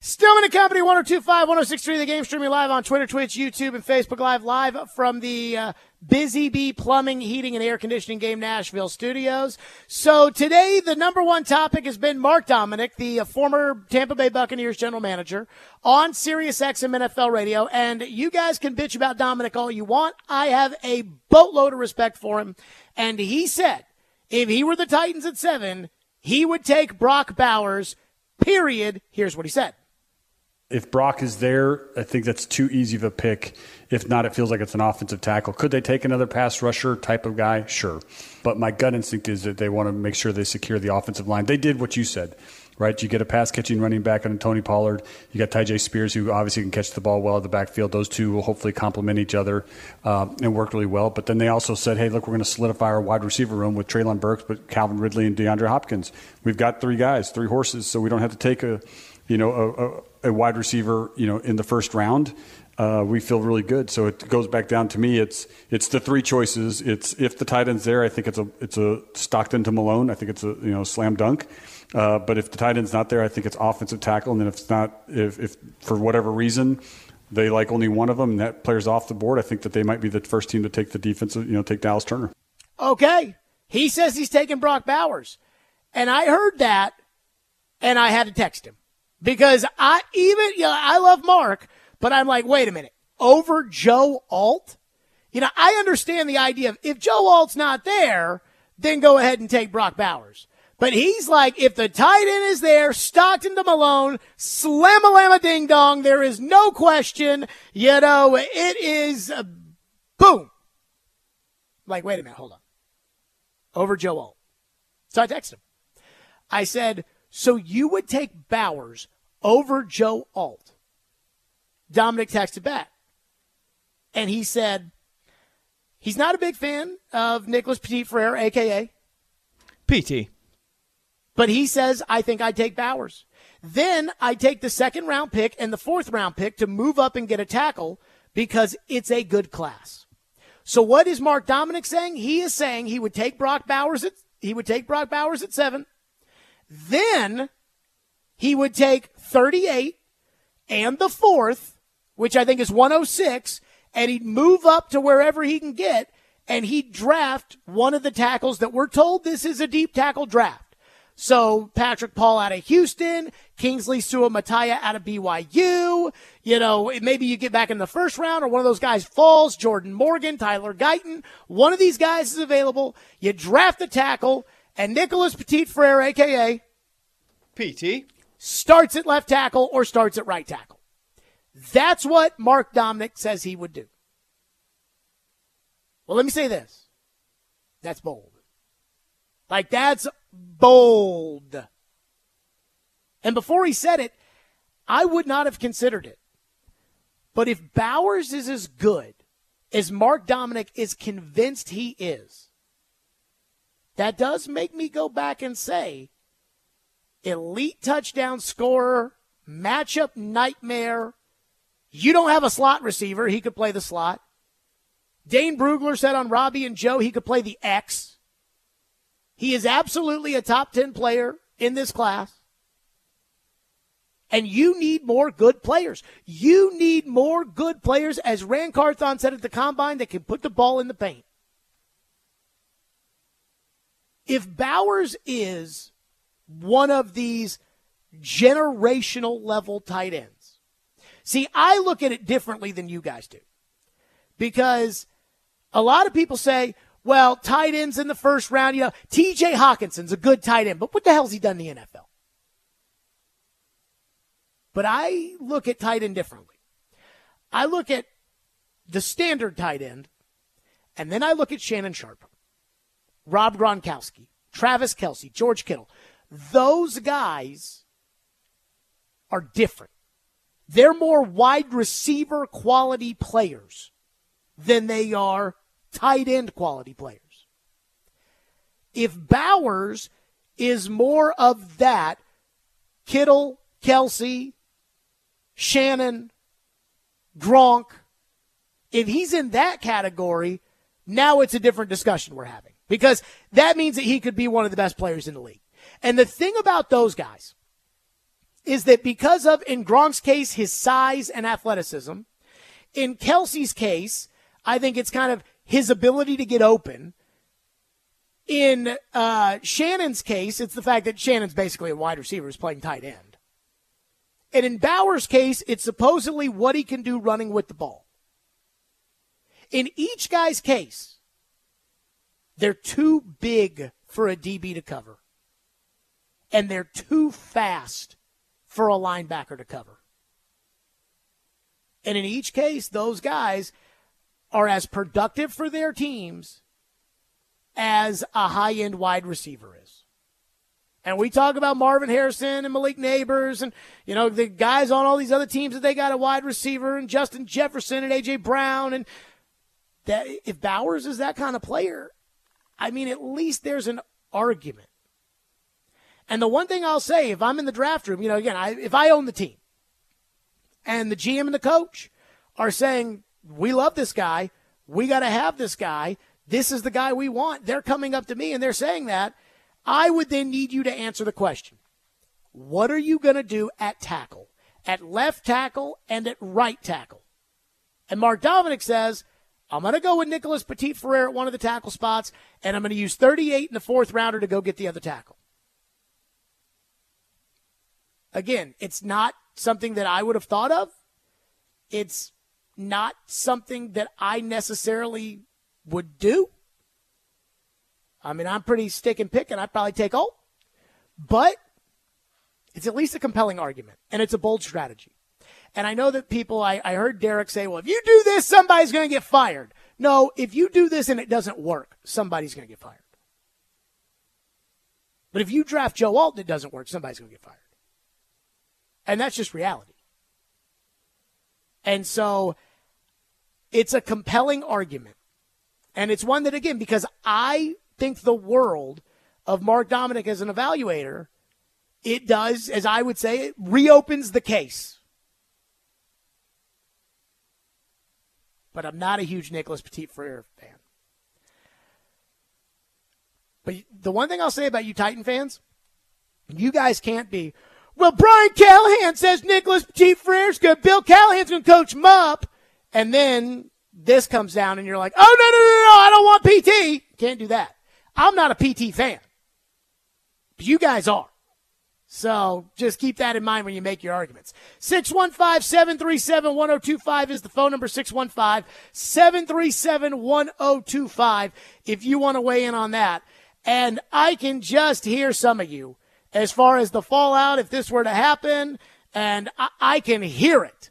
Stillman and Company, 102.5, 106.3, The Game, streaming live on Twitter, Twitch, YouTube, and Facebook live from the Busy Bee Plumbing, Heating, and Air Conditioning Game Nashville studios. So today, the number one topic has been Mark Dominik, the former Tampa Bay Buccaneers general manager, on SiriusXM NFL radio. And you guys can bitch about Dominik all you want. I have a boatload of respect for him. And he said if he were the Titans at 7, he would take Brock Bowers, period. Here's what he said. If Brock is there, I think that's too easy of a pick. If not, it feels like it's an offensive tackle. Could they take another pass rusher type of guy? Sure. But my gut instinct is that they want to make sure they secure the offensive line. They did what you said, right? You get a pass-catching running back on Tony Pollard. You got Tyjae Spears, who obviously can catch the ball well at the backfield. Those two will hopefully complement each other and work really well. But then they also said, hey, look, we're going to solidify our wide receiver room with Treylon Burks, but Calvin Ridley and DeAndre Hopkins. We've got 3 guys, 3 horses, so we don't have to take a wide receiver, in the first round. We feel really good. So it goes back down to me. It's the 3 choices. It's if the tight end's there, I think it's a Stockton to Malone. I think it's a slam dunk. But if the tight end's not there, I think it's offensive tackle. And then if it's not, if for whatever reason they like only one of them and that player's off the board, I think that they might be the first team to take the defensive, take Dallas Turner. Okay, he says he's taking Brock Bowers, and I heard that, and I had to text him. Because I love Mark, but I'm like, wait a minute, over Joe Alt? I understand the idea of if Joe Alt's not there, then go ahead and take Brock Bowers. But he's like, if the tight end is there, Stockton to Malone, slam-a-lam-a ding-dong, there is no question, it is boom. Like, wait a minute, hold on. Over Joe Alt. So I texted him. I said, so you would take Bowers over Joe Alt? Dominik texted back. And he said he's not a big fan of Nicholas Petit-Frere, a.k.a. PT. But he says, I think I'd take Bowers. Then I'd take the 2nd-round pick and the 4th-round pick to move up and get a tackle because it's a good class. So what is Mark Dominik saying? He is saying he would take Brock Bowers at 7. Then he would take 38 and the 4th, which I think is 106, and he'd move up to wherever he can get, and he'd draft one of the tackles that we're told this is a deep tackle draft. So Patrick Paul out of Houston, Kingsley Suamataia out of BYU. Maybe you get back in the 1st round or one of those guys falls, Jordan Morgan, Tyler Guyton. One of these guys is available. You draft the tackle, and Nicholas Petit-Frere, a.k.a. PT, starts at left tackle or starts at right tackle. That's what Mark Dominik says he would do. Well, let me say this. That's bold. That's bold. And before he said it, I would not have considered it. But if Bowers is as good as Mark Dominik is convinced he is, that does make me go back and say, elite touchdown scorer, matchup nightmare. You don't have a slot receiver. He could play the slot. Dane Brugler said on Robbie and Joe he could play the X. He is absolutely a top 10 player in this class. And you need more good players. You need more good players, as Rand Carthon said at the Combine, that can put the ball in the paint. If Bowers is one of these generational level tight ends, see, I look at it differently than you guys do. Because a lot of people say, well, tight ends in the 1st round, TJ Hawkinson's a good tight end, but what the hell's he done in the NFL? But I look at tight end differently. I look at the standard tight end, and then I look at Shannon Sharpe, Rob Gronkowski, Travis Kelce, George Kittle. Those guys are different. They're more wide receiver quality players than they are tight end quality players. If Bowers is more of that, Kittle, Kelce, Shannon, Gronk, if he's in that category, now it's a different discussion we're having. Because that means that he could be one of the best players in the league. And the thing about those guys is that because of, in Gronk's case, his size and athleticism, in Kelsey's case, I think it's kind of his ability to get open. In Shannon's case, it's the fact that Shannon's basically a wide receiver who's playing tight end. And in Bowers' case, it's supposedly what he can do running with the ball. In each guy's case, they're too big for a DB to cover. And they're too fast for a linebacker to cover. And in each case, those guys are as productive for their teams as a high-end wide receiver is. And we talk about Marvin Harrison and Malik Neighbors and, the guys on all these other teams that they got a wide receiver and Justin Jefferson and A.J. Brown. And that if Bowers is that kind of player, at least there's an argument. And the one thing I'll say, if I'm in the draft room, if I own the team and the GM and the coach are saying, we love this guy, we got to have this guy, this is the guy we want, they're coming up to me and they're saying that, I would then need you to answer the question. What are you going to do at tackle, at left tackle and at right tackle? And Mark Dominic says, I'm going to go with Nicholas Petit-Frere at one of the tackle spots, and I'm going to use 38 in the fourth rounder to go get the other tackle. Again, it's not something that I would have thought of. It's not something that I necessarily would do. I'm pretty stick and pick, and I'd probably take Alt. But it's at least a compelling argument, and it's a bold strategy. And I know that people, I heard Derek say, well, if you do this, somebody's going to get fired. No, if you do this and it doesn't work, somebody's going to get fired. But if you draft Joe Alt and it doesn't work, somebody's going to get fired. And that's just reality. And so it's a compelling argument. And it's one that, again, because I think the world of Mark Dominic as an evaluator, it does, as I would say, it reopens the case. But I'm not a huge Nicholas Petit-Frere fan. But the one thing I'll say about you Titan fans, you guys can't be, well, Brian Callahan says Nicholas Petit-Frere's good. Bill Callahan's going to coach him up. And then this comes down and you're like, oh, no, I don't want PT. Can't do that. I'm not a PT fan. But you guys are. So just keep that in mind when you make your arguments. 615-737-1025 is the phone number, 615-737-1025 if you want to weigh in on that. And I can just hear some of you as far as the fallout if this were to happen, and I can hear it.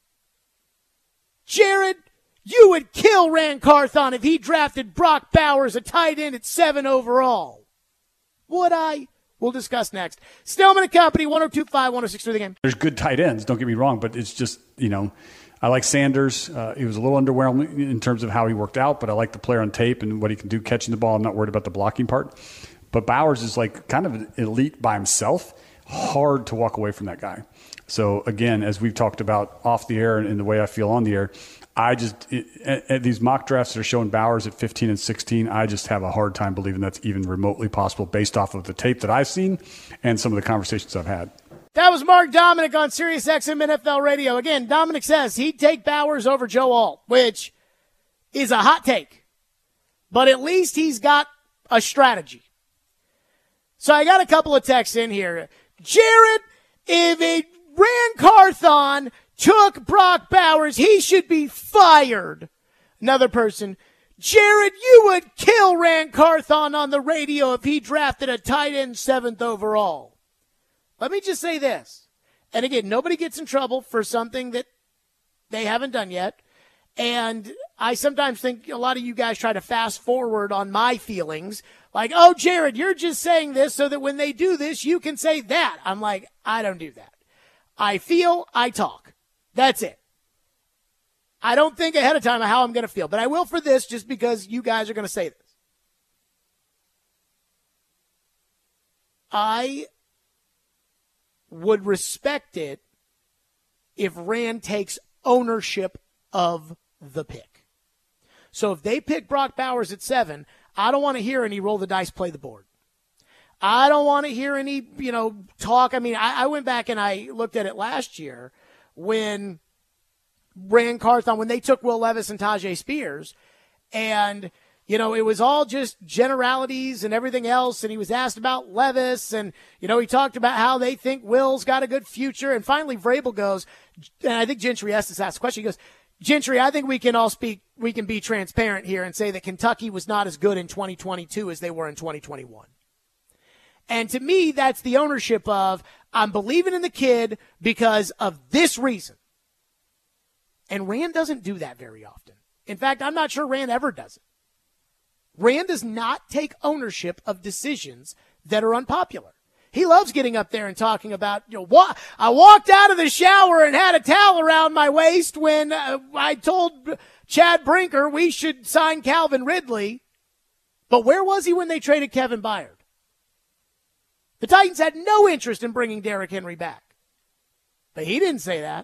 Jared, you would kill Rand Carthon if he drafted Brock Bowers, a tight end at 7 overall. Would I? We'll discuss next. Stillman & Company, 102.5, 106.3 The Game. There's good tight ends, don't get me wrong, but it's just, I like Sanders. He was a little underwhelming in terms of how he worked out, but I like the player on tape and what he can do catching the ball. I'm not worried about the blocking part. But Bowers is like kind of elite by himself. Hard to walk away from that guy. So, again, as we've talked about off the air and the way I feel on the air, at these mock drafts that are showing Bowers at 15 and 16, I just have a hard time believing that's even remotely possible based off of the tape that I've seen and some of the conversations I've had. That was Mark Dominic on Sirius XM NFL Radio. Again, Dominic says he'd take Bowers over Joe Alt, which is a hot take. But at least he's got a strategy. So I got a couple of texts in here. Jared, if Rand Carthon took Brock Bowers, he should be fired. Another person, Jared, you would kill Rand Carthon on the radio if he drafted a tight end 7th overall. Let me just say this. And again, nobody gets in trouble for something that they haven't done yet. And I sometimes think a lot of you guys try to fast forward on my feelings. Like, oh, Jared, you're just saying this so that when they do this, you can say that. I'm like, I don't do that. I feel, I talk. That's it. I don't think ahead of time of how I'm going to feel, but I will for this just because you guys are going to say this. I would respect it if Rand takes ownership of the pick. So if they pick Brock Bowers at 7, I don't want to hear any roll the dice, play the board. I don't want to hear any, talk. I mean, I went back and I looked at it last year when Ran Carthon, when they took Will Levis and Tajay Spears, and, it was all just generalities and everything else, and he was asked about Levis, and, he talked about how they think Will's got a good future, and finally Vrabel goes, and I think Gentry asked the question, he goes, Gentry, I think we can be transparent here and say that Kentucky was not as good in 2022 as they were in 2021. And to me, that's the ownership of, I'm believing in the kid because of this reason. And Rand doesn't do that very often. In fact, I'm not sure Rand ever does it. Rand does not take ownership of decisions that are unpopular. He loves getting up there and talking about, I walked out of the shower and had a towel around my waist when I told Chad Brinker we should sign Calvin Ridley. But where was he when they traded Kevin Byard? The Titans had no interest in bringing Derrick Henry back. But he didn't say that.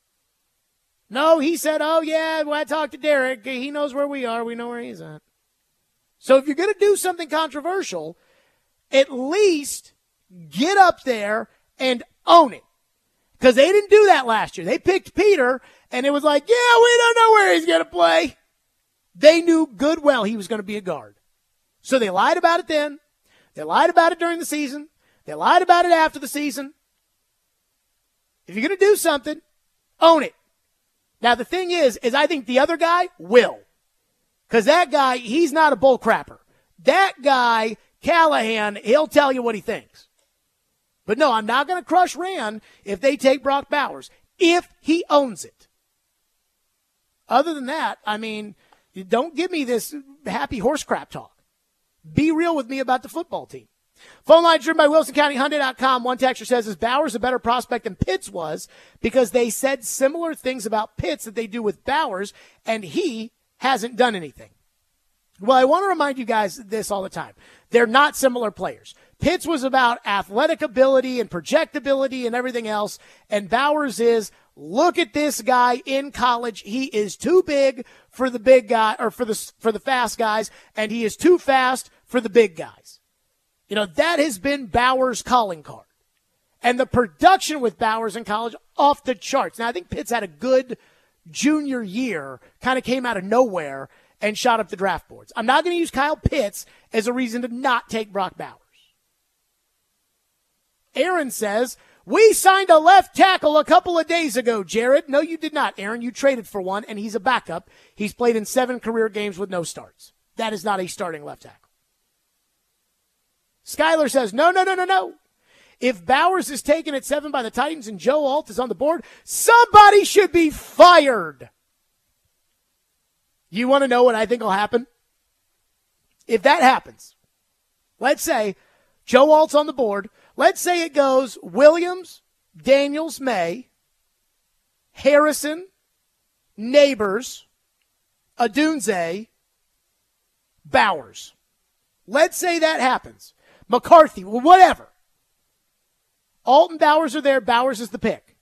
No, he said, oh, yeah, when I talked to Derrick, he knows where we are. We know where he's at. So if you're going to do something controversial, at least get up there and own it. Because they didn't do that last year. They picked Peter, and it was like, yeah, we don't know where he's going to play. They knew good well he was going to be a guard. So they lied about it then. They lied about it during the season. They lied about it after the season. If you're going to do something, own it. Now, the thing is I think the other guy will. Because that guy, he's not a bull crapper. That guy, Callahan, he'll tell you what he thinks. But no, I'm not going to crush Rand if they take Brock Bowers, if he owns it. Other than that, I mean, don't give me this happy horse crap talk. Be real with me about the football team. Phone line driven by WilsonCountyHyundai.com. One texter says, is Bowers a better prospect than Pitts was because they said similar things about Pitts that they do with Bowers, and he hasn't done anything? Well, I want to remind you guys this all the time. They're not similar players. Pitts was about athletic ability and projectability and everything else, and Bowers is, look at this guy in college. He is too big for the big guy, or for the fast guys, and he is too fast for the big guys. That has been Bowers' calling card. And the production with Bowers in college, off the charts. Now, I think Pitts had a good junior year, kind of came out of nowhere and shot up the draft boards. I'm not going to use Kyle Pitts as a reason to not take Brock Bowers. Aaron says, we signed a left tackle a couple of days ago, Jared. No, you did not, Aaron. You traded for one, and he's a backup. He's played in 7 career games with no starts. That is not a starting left tackle. Skyler says, no. If Bowers is taken at 7 by the Titans and Joe Alt is on the board, somebody should be fired. You want to know what I think will happen? If that happens, let's say Joe Alt's on the board. Let's say it goes Williams, Daniels, May, Harrison, Neighbors, Odunze, Bowers. Let's say that happens. McCarthy, whatever. Alt and Bowers are there. Bowers is the pick.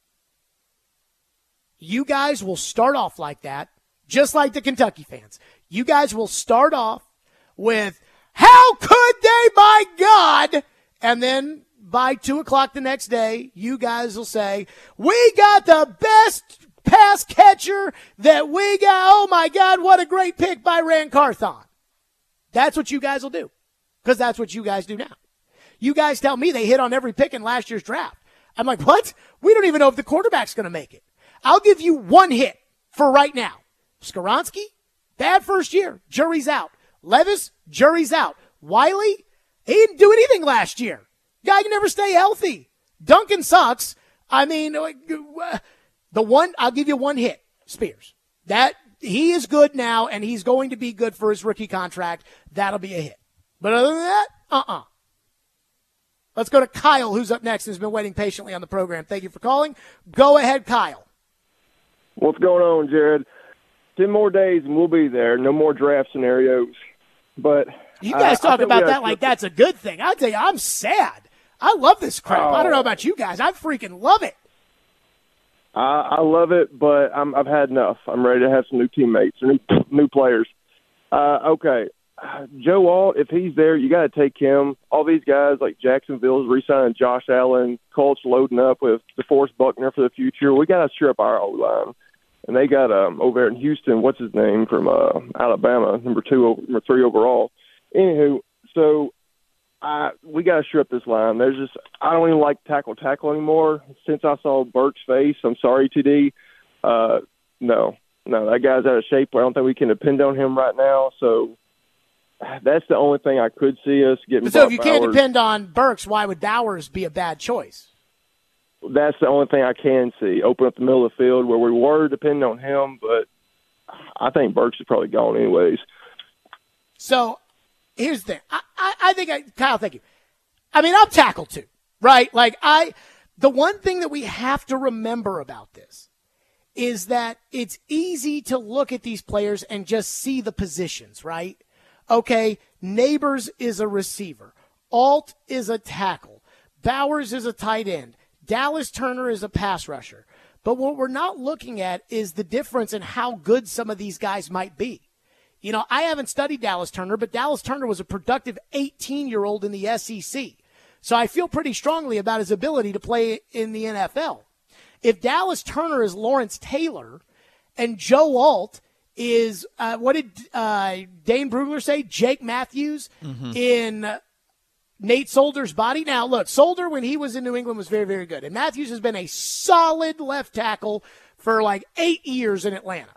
You guys will start off like that, just like the Kentucky fans. You guys will start off with, how could they, by God? And then by 2 o'clock the next day, you guys will say, we got the best pass catcher that we got. Oh, my God, what a great pick by Ran Carthon. That's what you guys will do, because that's what you guys do now. You guys tell me they hit on every pick in last year's draft. I'm like, what? We don't even know if the quarterback's going to make it. I'll give you one hit for right now. Skoronski, bad first year. Jury's out. Levis, jury's out. Wiley, he didn't do anything last year. Guy can never stay healthy. Duncan sucks. I mean, I'll give you one hit, Spears. That he is good now, and he's going to be good for his rookie contract. That'll be a hit. But other than that, Let's go to Kyle, who's up next and has been waiting patiently on the program. Thank you for calling. Go ahead, Kyle. What's going on, Jared? 10 more days and we'll be there. No more draft scenarios. But you guys talk about that like that's a good thing. I'll tell you, I'm sad. I love this crap. I don't know about you guys. I freaking love it. I love it, but I've had enough. I'm ready to have some new teammates, new players. Okay. Joe Alt, if he's there, you got to take him. All these guys like Jacksonville's re-signing Josh Allen, Colts loading up with DeForest Buckner for the future. We got to shore up our O-line. And they got over there in Houston, what's his name, from Alabama, number 3 overall. Anywho, so we got to shore up this line. I don't even like tackle anymore. Since I saw Burke's face, I'm sorry, TD. No, that guy's out of shape. I don't think we can depend on him right now. So that's the only thing I could see us getting. So if you can't depend on Burks, why would Bowers be a bad choice? That's the only thing I can see. Open up the middle of the field where we were depending on him, but I think Burks is probably gone anyways. So here's the thing. I think, Kyle, thank you. I mean, I'm tackle too, right? Like the one thing that we have to remember about this is that it's easy to look at these players and just see the positions, right? Okay, Neighbors is a receiver. Alt is a tackle. Bowers is a tight end. Dallas Turner is a pass rusher. But what we're not looking at is the difference in how good some of these guys might be. You know, I haven't studied Dallas Turner, but Dallas Turner was a productive 18-year-old in the SEC. So I feel pretty strongly about his ability to play in the NFL. If Dallas Turner is Lawrence Taylor and Joe Alt is, what did Dane Brugler say? Jake Matthews in Nate Solder's body. Now, look, Solder, when he was in New England, was very, very good. And Matthews has been a solid left tackle for like 8 years in Atlanta.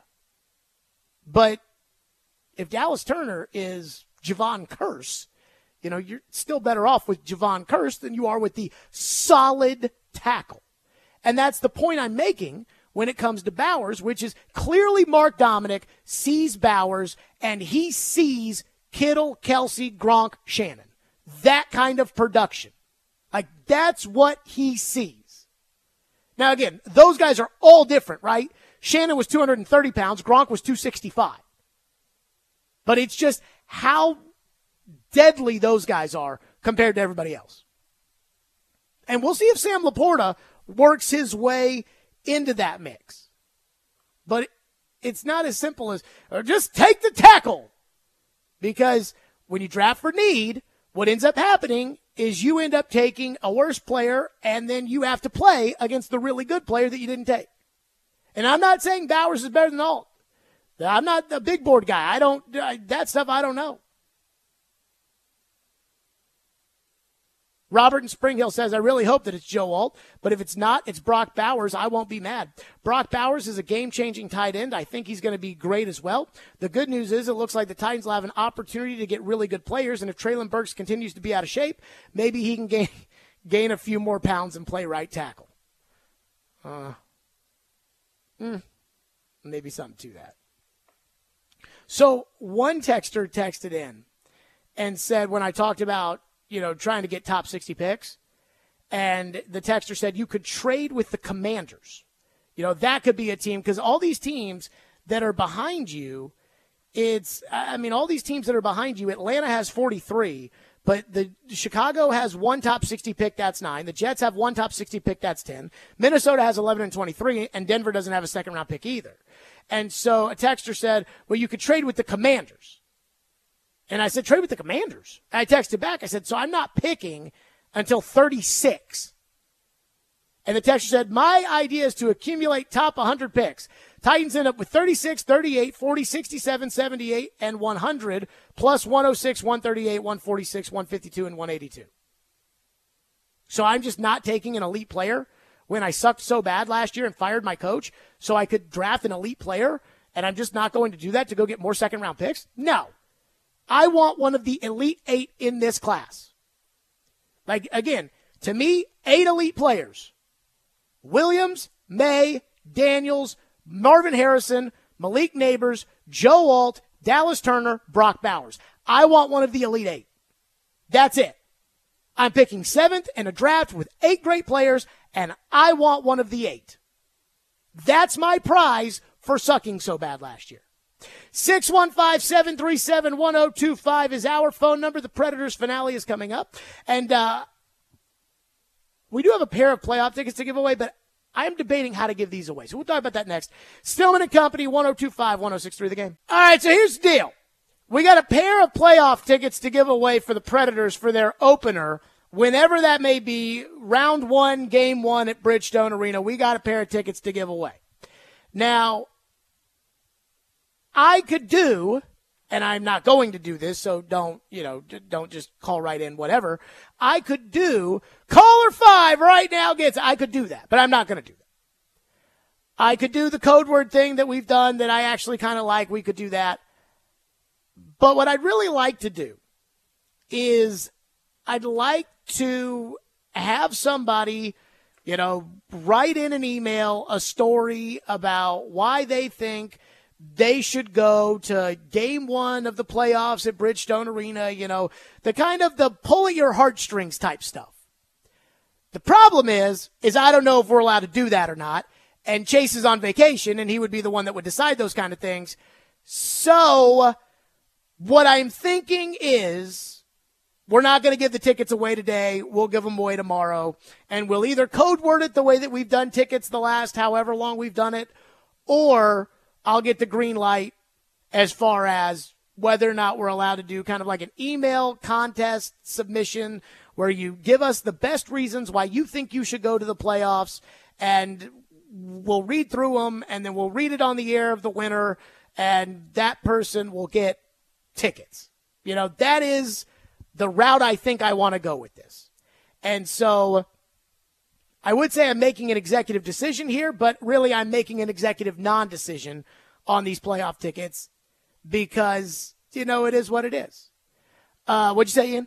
But if Dallas Turner is Javon Curse, you know, you're still better off with Javon Curse than you are with the solid tackle. And that's the point I'm making when it comes to Bowers, which is clearly Mark Dominic sees Bowers and he sees Kittle, Kelsey, Gronk, Shannon. That kind of production. Like, that's what he sees. Now, again, those guys are all different, right? Shannon was 230 pounds. Gronk was 265. But it's just how deadly those guys are compared to everybody else. And we'll see if Sam Laporta works his way into that mix. But it's not as simple as just take the tackle. Because when you draft for need, what ends up happening is you end up taking a worse player, and then you have to play against the really good player that you didn't take. And I'm not saying Bowers is better than Alt. I'm not a big board guy. That stuff I don't know. Robert in Spring Hill says, I really hope that it's Joe Alt, but if it's not, it's Brock Bowers. I won't be mad. Brock Bowers is a game-changing tight end. I think he's going to be great as well. The good news is it looks like the Titans will have an opportunity to get really good players, and if Treylon Burks continues to be out of shape, maybe he can gain a few more pounds and play right tackle. Maybe something to that. So one texter texted in and said when I talked about, you know, trying to get top 60 picks, and the texter said you could trade with the Commanders. You know, that could be a team, because all these teams that are behind you, all these teams that are behind you, Atlanta has 43, but the Chicago has one top 60 pick, that's 9. The Jets have one top 60 pick, that's 10. Minnesota has 11 and 23, and Denver doesn't have a second-round pick either. And so a texter said, well, you could trade with the Commanders. And I said, trade with the Commanders. And I texted back. I said, so I'm not picking until 36. And the texter said, my idea is to accumulate top 100 picks. Titans end up with 36, 38, 40, 67, 78, and 100, plus 106, 138, 146, 152, and 182. So I'm just not taking an elite player when I sucked so bad last year and fired my coach so I could draft an elite player, and I'm just not going to do that to go get more second-round picks? No. I want one of the elite 8 in this class. Like, again, to me, 8 elite players. Williams, May, Daniels, Marvin Harrison, Malik Neighbors, Joe Alt, Dallas Turner, Brock Bowers. I want one of the elite 8. That's it. I'm picking 7th in a draft with 8 great players, and I want one of the 8. That's my prize for sucking so bad last year. 615-737-1025 is our phone number. The Predators finale is coming up. And we do have a pair of playoff tickets to give away, but I am debating how to give these away. So we'll talk about that next. Stillman & Company, 1025-1063 The Game. All right, so here's the deal. We got a pair of playoff tickets to give away for the Predators for their opener, whenever that may be, round 1, game 1 at Bridgestone Arena. We got a pair of tickets to give away. Now, I could do, and I'm not going to do this, so don't just call right in, whatever. I could do caller 5 right now I could do that, but I'm not going to do that. I could do the code word thing that we've done that I actually kind of like. We could do that. But what I'd really like to do is I'd like to have somebody, write in an email a story about why they think they should go to game 1 of the playoffs at Bridgestone Arena, the kind of the pull at your heartstrings type stuff. The problem is I don't know if we're allowed to do that or not. And Chase is on vacation, and he would be the one that would decide those kind of things. So what I'm thinking is we're not going to give the tickets away today. We'll give them away tomorrow. And we'll either code word it the way that we've done tickets the last however long we've done it, or I'll get the green light as far as whether or not we're allowed to do kind of like an email contest submission where you give us the best reasons why you think you should go to the playoffs, and we'll read through them, and then we'll read it on the air of the winner, and that person will get tickets. That is the route I think I want to go with this. And so I would say I'm making an executive decision here, but really I'm making an executive non-decision on these playoff tickets because, it is what it is. What'd you say, Ian?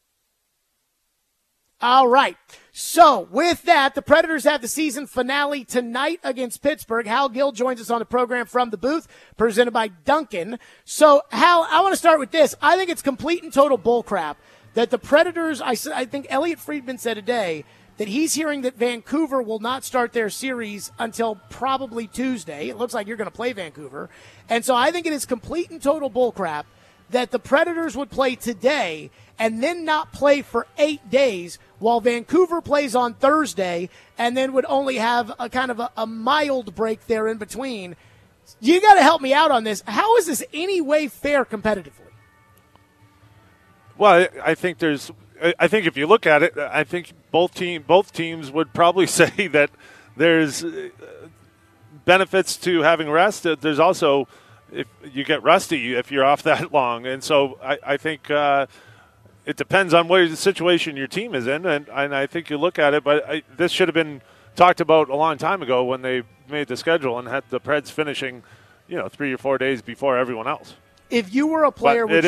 All right. So with that, the Predators have the season finale tonight against Pittsburgh. Hal Gill joins us on the program from the booth, presented by Duncan. So, Hal, I want to start with this. I think it's complete and total bullcrap that the Predators, I think Elliot Friedman said today that he's hearing that Vancouver will not start their series until probably Tuesday. It looks like you're going to play Vancouver. And so I think it is complete and total bullcrap that the Predators would play today and then not play for 8 days while Vancouver plays on Thursday and then would only have a kind of a mild break there in between. You got to help me out on this. How is this any way fair competitively? Well, I think if you look at it, I think both teams would probably say that there's benefits to having rest. There's also, if you get rusty if you're off that long. And so I think it depends on what situation your team is in, and I think you look at it, but this should have been talked about a long time ago when they made the schedule and had the Preds finishing, 3 or 4 days before everyone else. If you were a player, but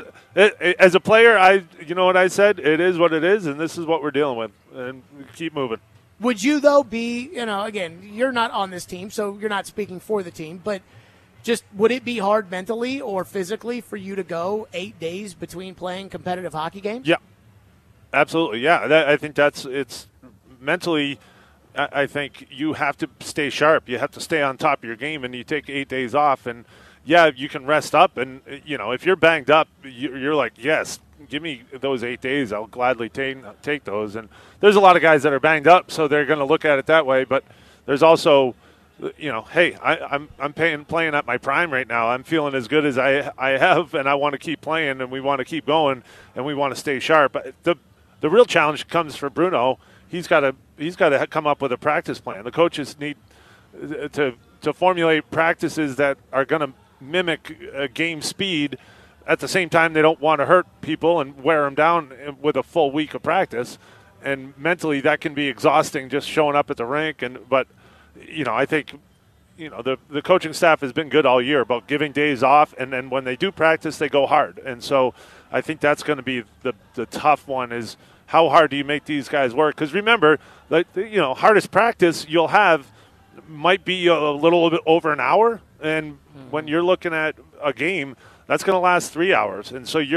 as a player, you know what I said? It is what it is, and this is what we're dealing with, and we keep moving. Would you, though, be, again, you're not on this team, so you're not speaking for the team, but just would it be hard mentally or physically for you to go 8 days between playing competitive hockey games? Yeah, absolutely. Yeah, I think it's mentally. I think you have to stay sharp. You have to stay on top of your game, and you take 8 days off. And yeah, you can rest up. And if you're banged up, you're like, yes, give me those 8 days. I'll gladly take those. And there's a lot of guys that are banged up, so they're going to look at it that way. But there's also, hey, I'm playing at my prime right now. I'm feeling as good as I have, and I want to keep playing, and we want to keep going, and we want to stay sharp. The real challenge comes for Bruno. He's got to come up with a practice plan. The coaches need to formulate practices that are going to mimic game speed. At the same time, they don't want to hurt people and wear them down with a full week of practice. And mentally, that can be exhausting just showing up at the rink. But I think, the coaching staff has been good all year about giving days off, and then when they do practice, they go hard. And so I think that's going to be the tough one is how hard do you make these guys work? Because remember, hardest practice you'll have might be a little bit over an hour, and when you're looking at a game, that's going to last 3 hours. And so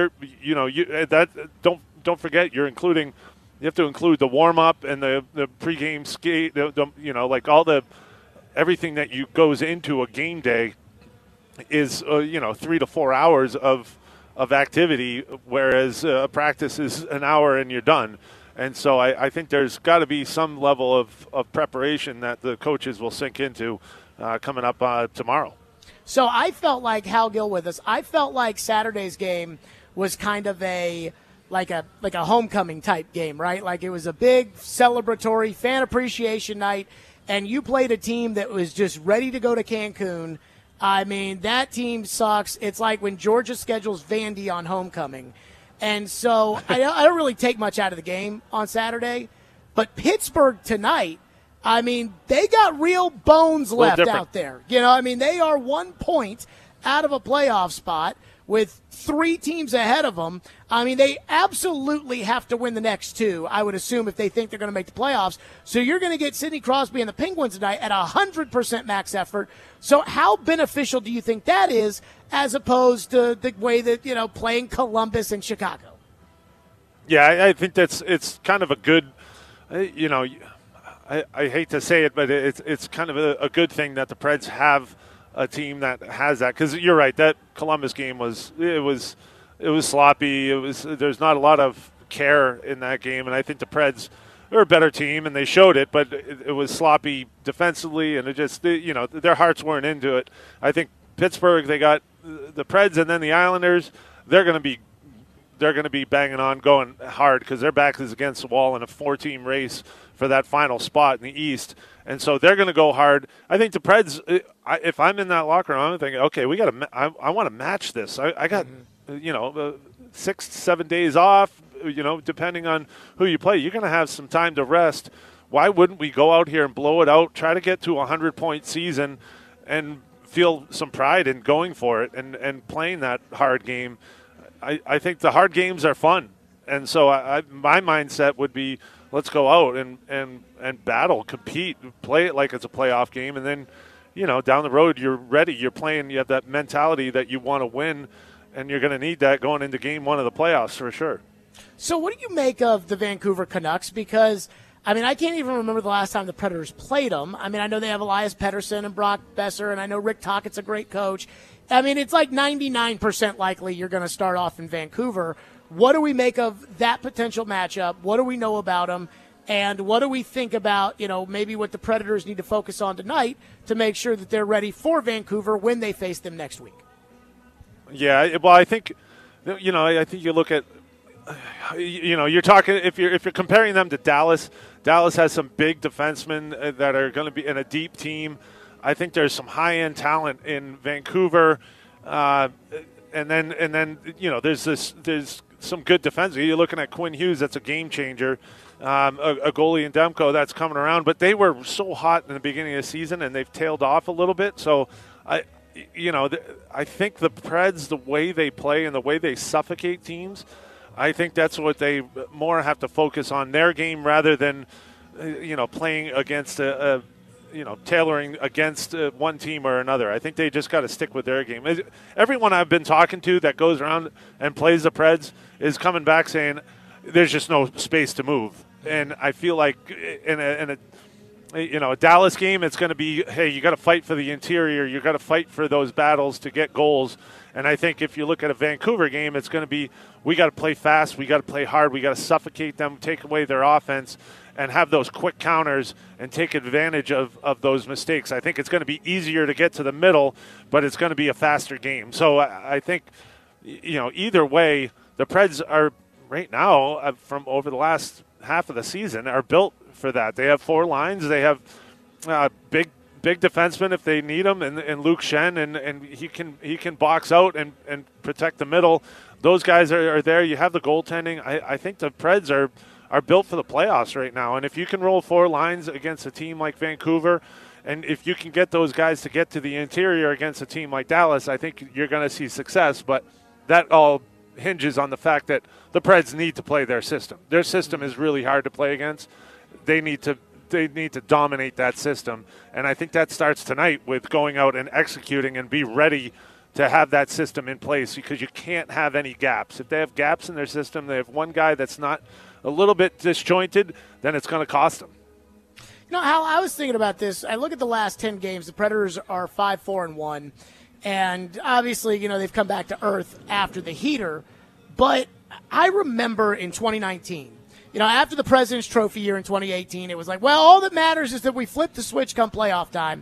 don't forget you have to include the warm up and the pregame skate, everything that goes into a game day is 3 to 4 hours of activity, whereas practice is an hour and you're done. And so I think there's got to be some level of preparation that the coaches will sink into coming up tomorrow. So I felt like Hal Gill with us. I felt like Saturday's game was kind of a homecoming type game, right? Like it was a big celebratory fan appreciation night, and you played a team that was just ready to go to Cancun. I mean, that team sucks. It's like when Georgia schedules Vandy on homecoming. And so I don't really take much out of the game on Saturday. But Pittsburgh tonight, I mean, they got real bones left out there. You know, I mean, they are 1 point out of a playoff spot with 3 teams ahead of them. I mean, they absolutely have to win the next 2, I would assume, if they think they're going to make the playoffs. So you're going to get Sidney Crosby and the Penguins tonight at 100% max effort. So how beneficial do you think that is as opposed to the way that, you know, playing Columbus and Chicago? Yeah, I think it's kind of a good, you know, I hate to say it, but it's kind of a good thing that the Preds have a team that has that, because you're right, that Columbus game was sloppy. There's not a lot of care in that game, and I think the Preds are a better team, and they showed it, but it was sloppy defensively, and it just, you know, their hearts weren't into it. I think Pittsburgh, they got the Preds and then the Islanders. They're going to be banging on, going hard, because their back is against the wall in a 4-team race for that final spot in the East. And so they're going to go hard. I think the Preds, if I'm in that locker room, I'm thinking, okay, I want to match this. I got, 6-7 days off, you know, depending on who you play. You're going to have some time to rest. Why wouldn't we go out here and blow it out, try to get to a 100-point season and feel some pride in going for it and playing that hard game? I think the hard games are fun. And so my mindset would be, let's go out and battle, compete, play it like it's a playoff game. And then, you know, down the road, you're ready. You're playing. You have that mentality that you want to win, and you're going to need that going into game 1 of the playoffs for sure. So what do you make of the Vancouver Canucks? Because, I mean, I can't even remember the last time the Predators played them. I mean, I know they have Elias Pettersson and Brock Besser, and I know Rick Tockett's a great coach. I mean, it's like 99% likely you're going to start off in Vancouver. What do we make of that potential matchup? What do we know about them? And what do we think about, you know, maybe what the Predators need to focus on tonight to make sure that they're ready for Vancouver when they face them next week? Yeah, well, I think, you know, I think you look at, you know, you're talking, if you're comparing them to Dallas, Dallas has some big defensemen that are going to be in a deep team. I think there's some high-end talent in Vancouver, and then you know, there's some good defense. You're looking at Quinn Hughes, that's a game changer. A goalie in Demko that's coming around, but they were so hot in the beginning of the season, and they've tailed off a little bit. So, I think the Preds, the way they play and the way they suffocate teams, I think that's what they more have to focus on their game rather than, you know, playing against tailoring against one team or another. I think they just got to stick with their game. Everyone I've been talking to that goes around and plays the Preds is coming back saying there's just no space to move. And I feel like in a Dallas game, it's going to be, hey, you got to fight for the interior. You got to fight for those battles to get goals. And I think if you look at a Vancouver game, it's going to be, we got to play fast, we got to play hard, we got to suffocate them, take away their offense, and have those quick counters and take advantage of those mistakes. I think it's going to be easier to get to the middle, but it's going to be a faster game. So I think, you know, either way, the Preds are right now, from over the last half of the season, are built for that. They have 4 lines. They have big defensemen if they need them, and Luke Shen, and he can box out and protect the middle. Those guys are there. You have the goaltending. I think the Preds are built for the playoffs right now. And if you can roll 4 lines against a team like Vancouver, and if you can get those guys to get to the interior against a team like Dallas, I think you're going to see success. But that all hinges on the fact that the Preds need to play their system. Their system is really hard to play against. They need to dominate that system. And I think that starts tonight with going out and executing and be ready to have that system in place, because you can't have any gaps. If they have gaps in their system, they have one guy that's not a little bit disjointed, then it's going to cost them. You know, Hal, I was thinking about this. I look at the last 10 games. The Predators are 5-4-1. And obviously, you know, they've come back to earth after the heater. But I remember in 2019, you know, after the President's Trophy year in 2018, it was like, well, all that matters is that we flip the switch come playoff time.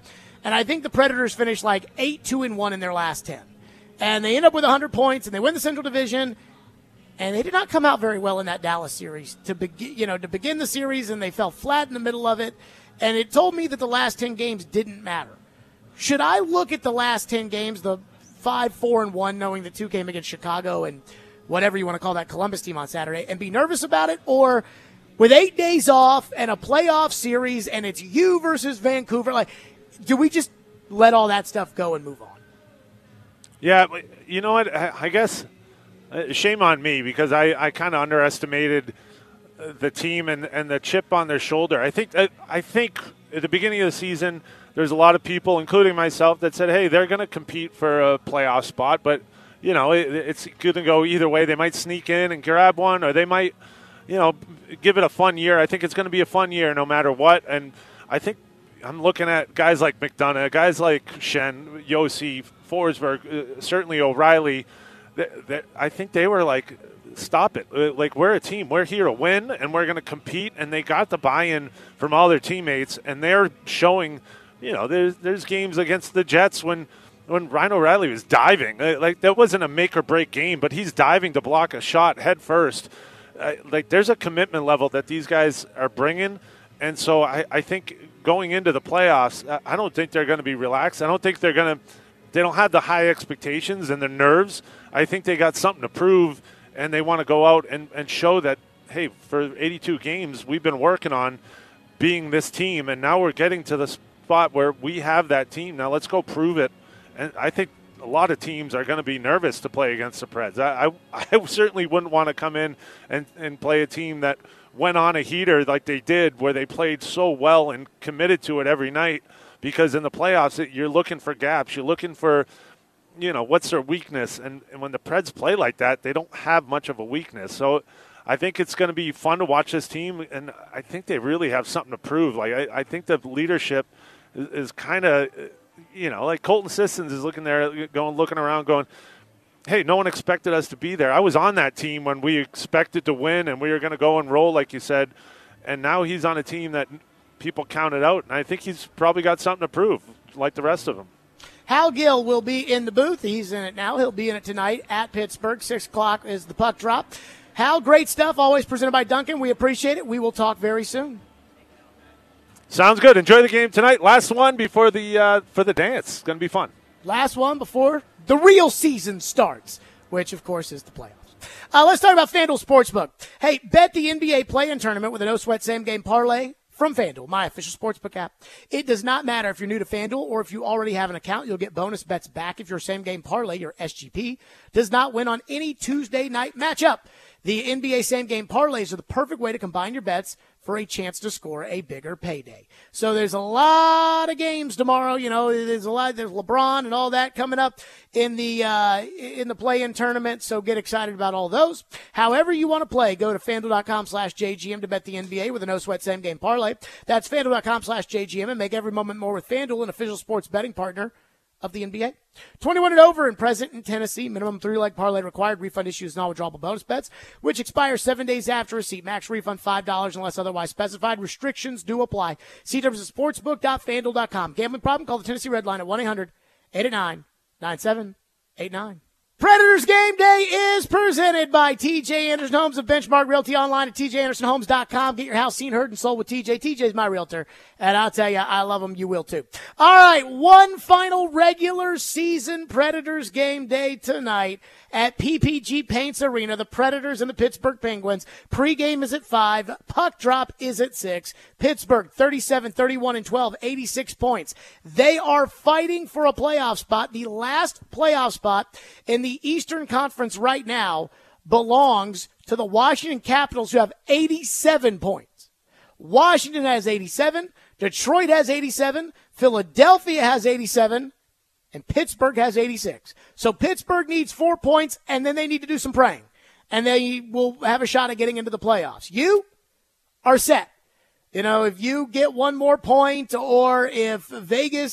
And I think the Predators finished like 8-2-1 in their last 10. And they end up with 100 points, and they win the Central Division. And they did not come out very well in that Dallas series to begin the series, and they fell flat in the middle of it. And it told me that the last 10 games didn't matter. Should I look at the last 10 games, the 5-4-1, knowing the 2 came against Chicago and whatever you want to call that Columbus team on Saturday, and be nervous about it? Or with 8 days off and a playoff series and it's you versus Vancouver, like, do we just let all that stuff go and move on? Yeah, you know what? I guess shame on me because I kind of underestimated the team and the chip on their shoulder. I think at the beginning of the season, there's a lot of people, including myself, that said, hey, they're going to compete for a playoff spot, but, you know, it's going to go either way. They might sneak in and grab one, or they might, you know, give it a fun year. I think it's going to be a fun year no matter what, and I think I'm looking at guys like McDonough, guys like Schenn, Yossi, Forsberg, certainly O'Reilly. I think they were like, stop it. Like, we're a team. We're here to win, and we're going to compete, and they got the buy-in from all their teammates, and they're showing, you know, there's games against the Jets when Ryan O'Reilly was diving. Like, that wasn't a make-or-break game, but he's diving to block a shot head first. Like, there's a commitment level that these guys are bringing, and so I think going into the playoffs, I don't think they're going to be relaxed. I don't think they don't have the high expectations and the nerves. I think they got something to prove, and they want to go out and show that, hey, for 82 games, we've been working on being this team, and now we're getting to the spot where we have that team. Now let's go prove it. And I think a lot of teams are going to be nervous to play against the Preds. I certainly wouldn't want to come in and play a team that went on a heater like they did, where they played so well and committed to it every night, because in the playoffs, you're looking for gaps. You're looking for, you know, what's their weakness. And when the Preds play like that, they don't have much of a weakness. So I think it's going to be fun to watch this team, and I think they really have something to prove. Like, I think the leadership is kind of, you know, like Colton Sissons is looking around going, hey, no one expected us to be there. I was on that team when we expected to win and we were going to go and roll, like you said. And now he's on a team that people counted out, and I think he's probably got something to prove, like the rest of them. Hal Gill will be in the booth. He's in it now. He'll be in it tonight at Pittsburgh. 6 o'clock is the puck drop. Hal, great stuff, always presented by Duncan. We appreciate it. We will talk very soon. Sounds good. Enjoy the game tonight. Last one before for the dance. It's going to be fun. Last one before the real season starts, which, of course, is the playoffs. Let's talk about FanDuel Sportsbook. Hey, bet the NBA play-in tournament with a no-sweat same-game parlay from FanDuel, my official sportsbook app. It does not matter if you're new to FanDuel or if you already have an account. You'll get bonus bets back if your same-game parlay, your SGP, does not win on any Tuesday night matchup. The NBA same-game parlays are the perfect way to combine your bets for a chance to score a bigger payday. So there's a lot of games tomorrow. You know, there's LeBron and all that coming up in the play-in tournament. So get excited about all those. However you want to play, go to FanDuel.com/JGM to bet the NBA with a no-sweat same-game parlay. That's FanDuel.com/JGM, and make every moment more with FanDuel, an official sports betting partner of the NBA. 21 and over and present in Tennessee. Minimum 3-leg parlay required. Refund issues non-withdrawable bonus bets, which expire 7 days after receipt. Max refund $5 unless otherwise specified. Restrictions do apply. See terms at sportsbook.fanduel.com. Gambling problem? Call the Tennessee Red Line at 1-800-889-9789. Predators Game Day is presented by TJ Anderson Homes of Benchmark Realty, online at tjandersonhomes.com. Get your house seen, heard, and sold with TJ. TJ's my realtor, and I'll tell you, I love him. You will too. All right, one final regular season Predators Game Day tonight at PPG Paints Arena. The Predators and the Pittsburgh Penguins. Pre-game is at 5. Puck drop is at 6. Pittsburgh 37-31-12, 86 points. They are fighting for a playoff spot. The last playoff spot in the Eastern Conference right now belongs to the Washington Capitals, who have 87 points. Washington has 87. Detroit has 87. Philadelphia has 87. And Pittsburgh has 86. So Pittsburgh needs 4 points, and then they need to do some praying. And they will have a shot at getting into the playoffs. You are set. You know, if you get one more point, or if Vegas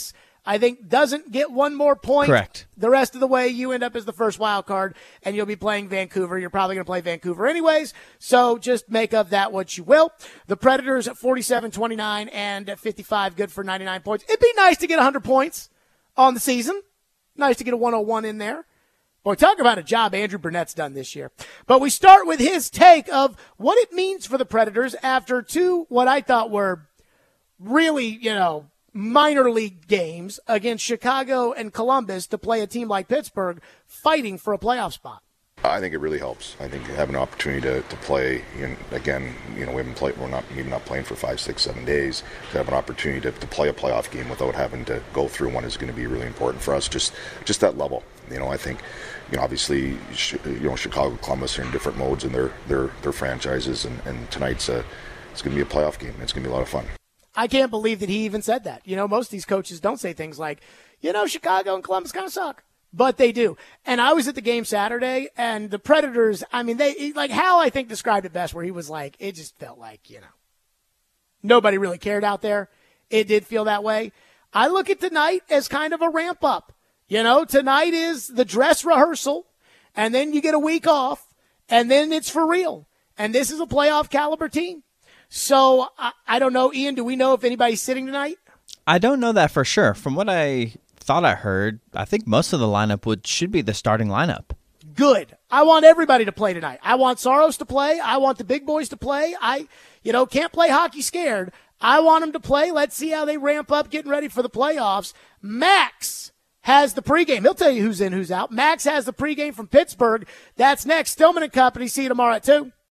I think doesn't get one more point. Correct. The rest of the way, you end up as the first wild card, and you'll be playing Vancouver. You're probably going to play Vancouver anyways, so just make of that what you will. The Predators at 47-29 and 55, good for 99 points. It'd be nice to get 100 points on the season. Nice to get a 101 in there. Boy, talk about a job Andrew Burnett's done this year. But we start with his take of what it means for the Predators after two, what I thought were really, minor league games against Chicago and Columbus to play a team like Pittsburgh fighting for a playoff spot. I think it really helps. I think having an opportunity to play, again, we're not playing for 5, 6, 7 days. To have an opportunity to play a playoff game without having to go through one is going to be really important for us. Just that level. I think, obviously, Chicago, Columbus are in different modes in their franchises, and tonight's it's going to be a playoff game. It's going to be a lot of fun. I can't believe that he even said that. Most of these coaches don't say things like, Chicago and Columbus kind of suck. But they do. And I was at the game Saturday, and the Predators, Hal, I think, described it best, where he was like, it just felt like, nobody really cared out there. It did feel that way. I look at tonight as kind of a ramp up. Tonight is the dress rehearsal, and then you get a week off, and then it's for real. And this is a playoff caliber team. So I don't know, Ian, do we know if anybody's sitting tonight? I don't know that for sure. From what I thought I heard, I think most of the lineup should be the starting lineup. Good. I want everybody to play tonight. I want Saros to play. I want the big boys to play. I can't play hockey scared. I want them to play. Let's see how they ramp up getting ready for the playoffs. Max has the pregame. He'll tell you who's in, who's out. Max has the pregame from Pittsburgh. That's next. Stillman and Company. See you tomorrow at 2.